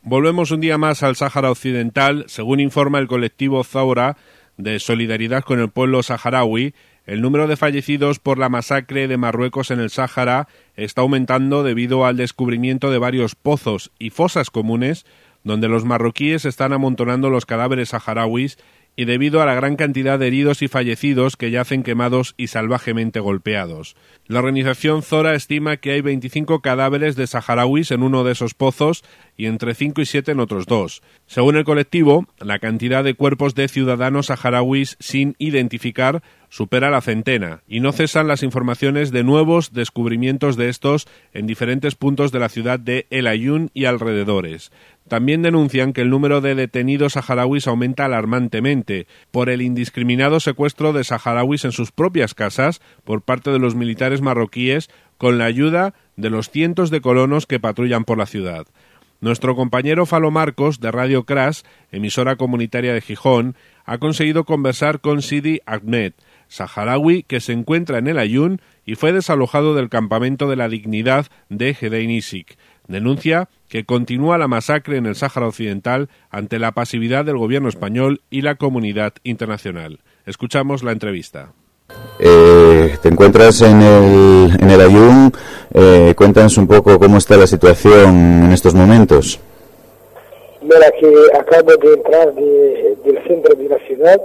Volvemos un día más al Sáhara Occidental. Según informa el colectivo Thawra de solidaridad con el pueblo saharaui, el número de fallecidos por la masacre de Marruecos en el Sáhara está aumentando debido al descubrimiento de varios pozos y fosas comunes donde los marroquíes están amontonando los cadáveres saharauis y debido a la gran cantidad de heridos y fallecidos que yacen quemados y salvajemente golpeados. La organización Thawra estima que hay 25 cadáveres de saharauis en uno de esos pozos y entre 5 y 7 en otros dos. Según el colectivo, la cantidad de cuerpos de ciudadanos saharauis sin identificar supera la centena y no cesan las informaciones de nuevos descubrimientos de estos en diferentes puntos de la ciudad de El Aaiún y alrededores. También denuncian que el número de detenidos saharauis aumenta alarmantemente por el indiscriminado secuestro de saharauis en sus propias casas por parte de los militares marroquíes con la ayuda de los cientos de colonos que patrullan por la ciudad. Nuestro compañero Falo Marcos, de Radio Crash, emisora comunitaria de Gijón, ha conseguido conversar con Sidi Ahmed, saharaui que se encuentra en El Aaiún y fue desalojado del campamento de la Dignidad de Hedein Isik. Denuncia que continúa la masacre en el Sáhara Occidental ante la pasividad del gobierno español y la comunidad internacional. Escuchamos la entrevista. Te encuentras en el Aaiún. Cuéntanos un poco cómo está la situación en estos momentos. Mira, que acabo de entrar del centro de la ciudad.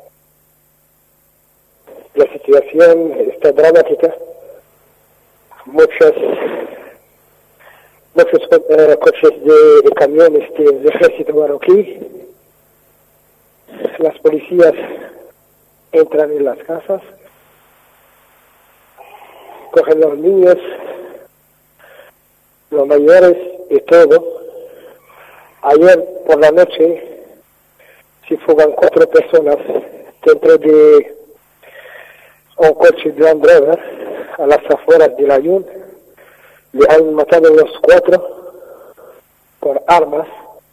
La situación está dramática. Muchos coches de camiones del ejército marroquí. Las policías entran en las casas, cogen los niños, los mayores y todo. Ayer por la noche se fugan 4 personas dentro de un coche de Land Rover a las afueras del Aaiún. Le han matado los 4 por armas.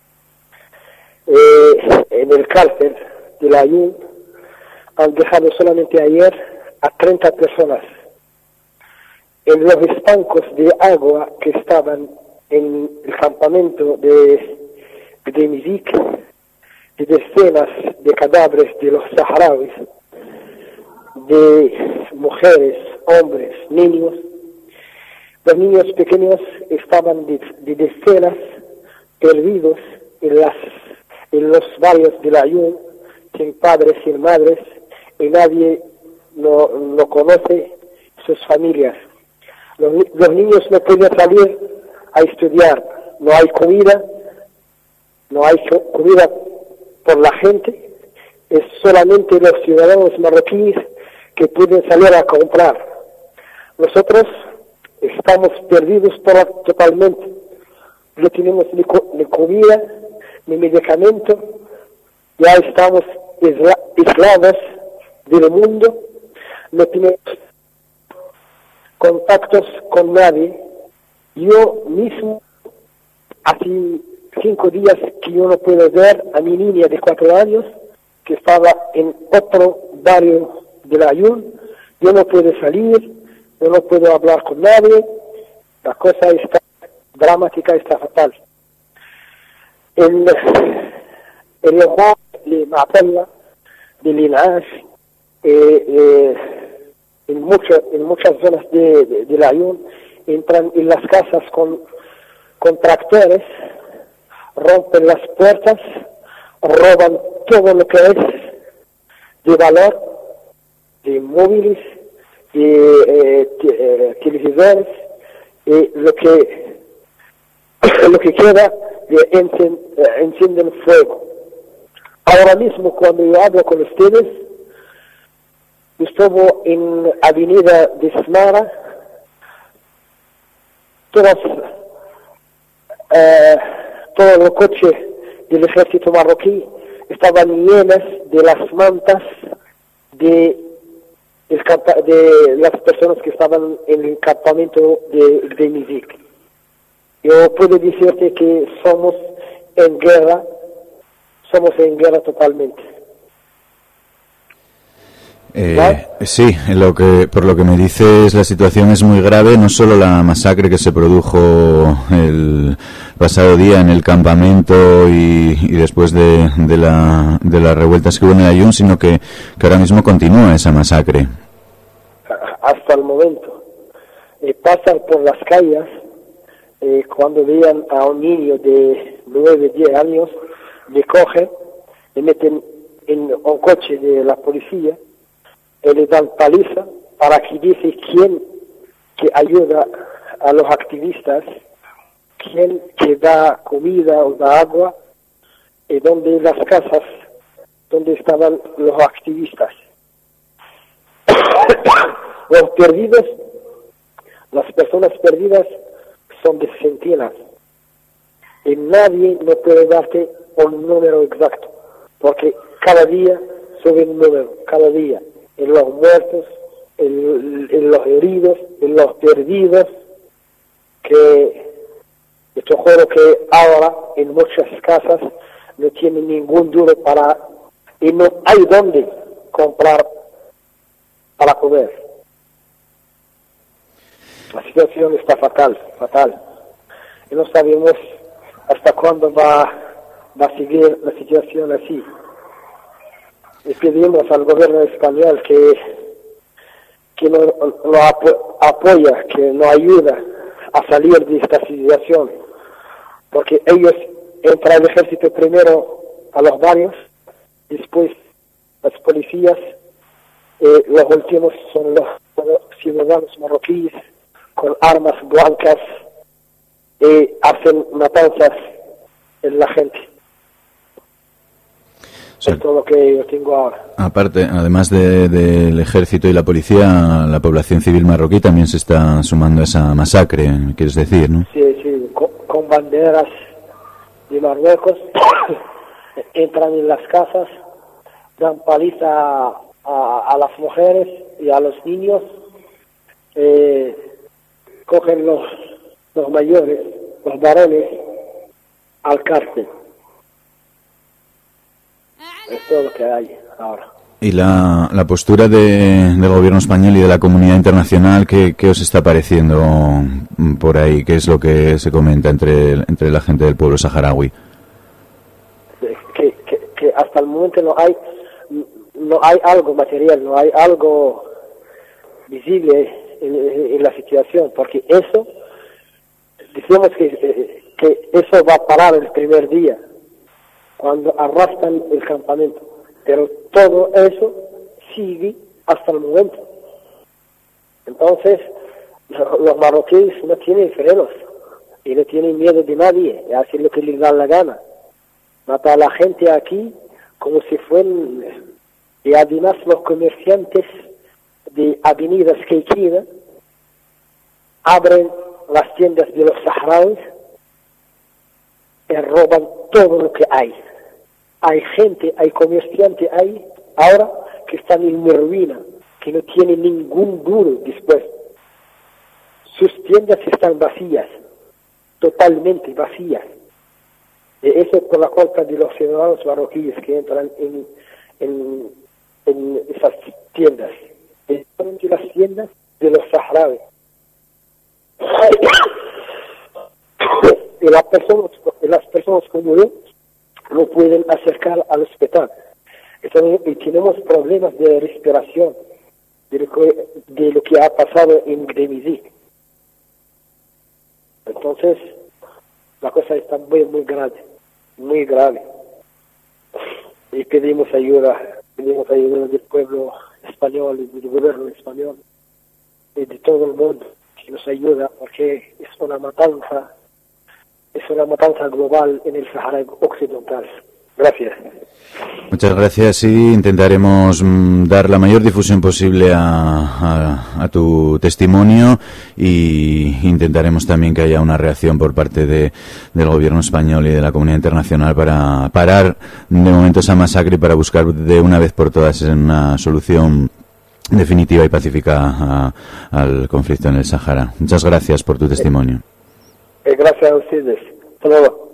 En el cárcel del Aaiún han dejado solamente ayer a 30 personas. En los estancos de agua que estaban en el campamento de Mizik, de decenas de cadáveres de los saharauis, de mujeres, hombres, niños. Los niños pequeños estaban de decenas perdidos en los barrios del Aaiún, sin padres, sin madres, y nadie no conoce sus familias. Los niños no pueden salir a estudiar, no hay comida por la gente, es solamente los ciudadanos marroquíes que pueden salir a comprar. Nosotros estamos perdidos totalmente, no tenemos ni comida, ni medicamento, ya estamos aislados del mundo, no tenemos contactos con nadie. Yo mismo, hace 5 días que yo no puedo ver a mi niña de 4 años, que estaba en otro barrio del Aaiún. Yo no puedo salir, yo no puedo hablar con nadie, la cosa está dramática, está fatal. En el lugar de Ma'talla, de Linash, en muchas zonas del Aaiún, entran en las casas con tractores, rompen las puertas, roban todo lo que es de valor, de móviles, de televisores, y lo que queda encienden fuego. Ahora mismo, cuando yo hablo con ustedes, estuve en Avenida de Smara, todos los coches del ejército marroquí estaban llenas de las mantas de las personas que estaban en el campamento de Mizik. Yo puedo decirte que somos en guerra totalmente. Sí, por lo que me dices, la situación es muy grave, no solo la masacre que se produjo el pasado día en el campamento y después de las revueltas que hubo en el Ayun, sino que ahora mismo continúa esa masacre. Hasta el momento. Pasan por las calles, cuando vean a un niño de 9, 10 años, le cogen, le meten en un coche de la policía, le dan paliza para que dice quién que ayuda a los activistas, quién que da comida o da agua, y donde las casas donde estaban los activistas. Los perdidos, las personas perdidas son de centenas y nadie no puede darte un número exacto, porque cada día sube un número, cada día, en los muertos, en los heridos, en los perdidos, que yo juro que ahora en muchas casas no tienen ningún duro y no hay dónde comprar para comer. La situación está fatal. Y no sabemos hasta cuándo va a seguir la situación así. Y pedimos al gobierno español que nos apoya, que nos ayuda a salir de esta situación, porque ellos entran al ejército primero a los barrios, después las policías, los últimos son los ciudadanos marroquíes con armas blancas y hacen matanzas en la gente. Sí. Es todo lo que yo tengo ahora. Aparte, además del ejército y la policía, la población civil marroquí también se está sumando a esa masacre, quieres decir, ¿no? Sí, con banderas de Marruecos entran en las casas, dan paliza a las mujeres y a los niños, cogen los mayores, los varones, al cárcel. Es todo lo que hay ahora. ¿Y la postura del gobierno español y de la comunidad internacional, qué os está pareciendo por ahí? ¿Qué es lo que se comenta entre la gente del pueblo saharaui? Que hasta el momento no hay algo material, no hay algo visible en la situación, porque eso, decimos que eso va a parar el primer día, cuando arrastran el campamento, pero todo eso sigue hasta el momento. Entonces, los marroquíes no tienen frenos y no tienen miedo de nadie, y hacen lo que les da la gana. Mata a la gente aquí como si fueran, y además los comerciantes de avenidas que quedan abren las tiendas de los saharauis y roban todo lo que hay. Hay gente, hay comerciantes ahí ahora que están en ruina, que no tienen ningún duro después. Sus tiendas están vacías, totalmente vacías. Y eso es por la culpa de los ciudadanos marroquíes que entran en esas tiendas. Entran en las tiendas de los saharauis. Y las personas como yo no pueden acercar al hospital. Y tenemos problemas de respiración de lo que ha pasado en Gdemizig. Entonces, la cosa está muy grave. Y pedimos ayuda del pueblo español y del gobierno español y de todo el mundo que nos ayuda, porque es una matanza global en el Sahara Occidental. Gracias. Muchas gracias y intentaremos dar la mayor difusión posible a tu testimonio y intentaremos también que haya una reacción por parte del gobierno español y de la comunidad internacional para parar de momento esa masacre y para buscar de una vez por todas una solución definitiva y pacífica al conflicto en el Sahara. Muchas gracias por tu testimonio. Gracias a ustedes. Hasta luego.